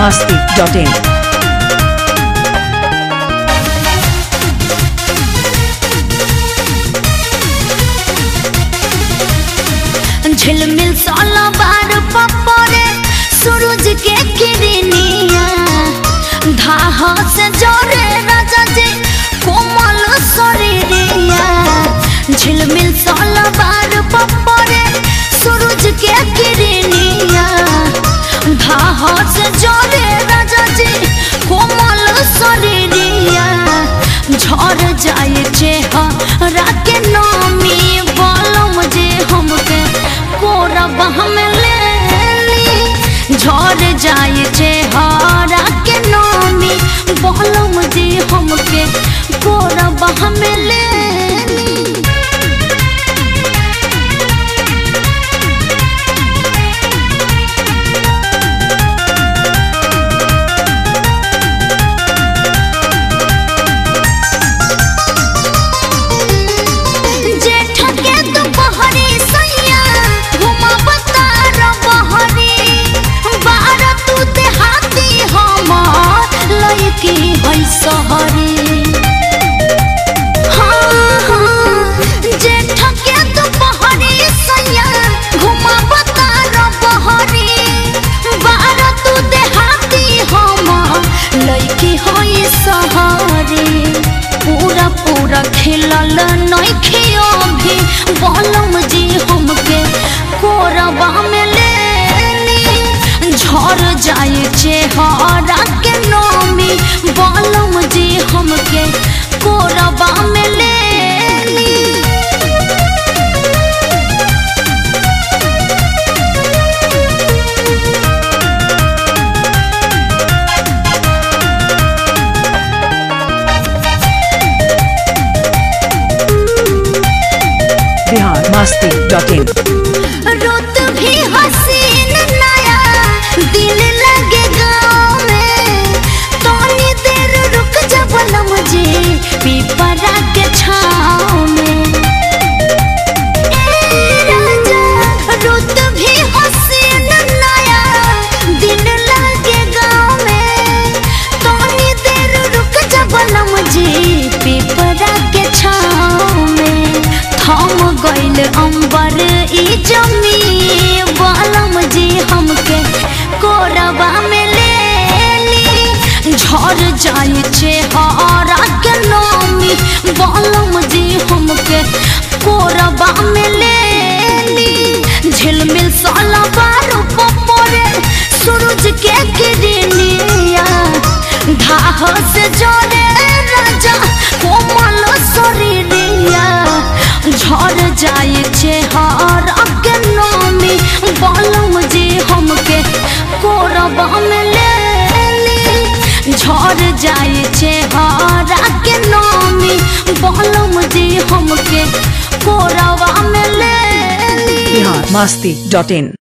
biharmasti.in झिलमिल साला बार पपरे सूरज के किरनिया धाह से जोरे राजा जी कोमल शरीरिया। झिलमिल साला बार पपरे सूरज के किरनिया धाह से जोरे राजा जी कोमल शरीरिया। झड़ जाए चेहरा के नामी बालम जे हमके कोरबा में लेली। झड़ जाए चेहरा के नामी बालम जे हमके कोरबा में लेली। पूरा खिलल नइखियो भी बालम जी हमके कोरबा में लेली। झड़ जाए चेहरा के नामी बालम जी हमके कोरबा में लेली। biharmasti.in रुत भी हसीन नया दिल लगे गाँव में तोनी देर रुक जा बालम जी पीपरा के छाँव में। राजा रुत भी हसीन नया दिल लगे गाँव में तोनी देर रुक जा बालम जी पीपरा के छाँव में। थम गइल अंबर ई जमी बालम जी हमके कोरबा में लेली। झड़ जाए चेहरा के नामी बालम जी हमके कोरबा में लेली। झिलमिल साला बार पपरे सूरज के किरनिया धाह से जोरे राजा कोमल शरीरिया। झड़ जाए चेहरा के नामी बालम जी हमके कोरबा में लेली। झड़ जाए चेहरा के नामी बालम जी हमके कोरबा में लेली। biharmasti.in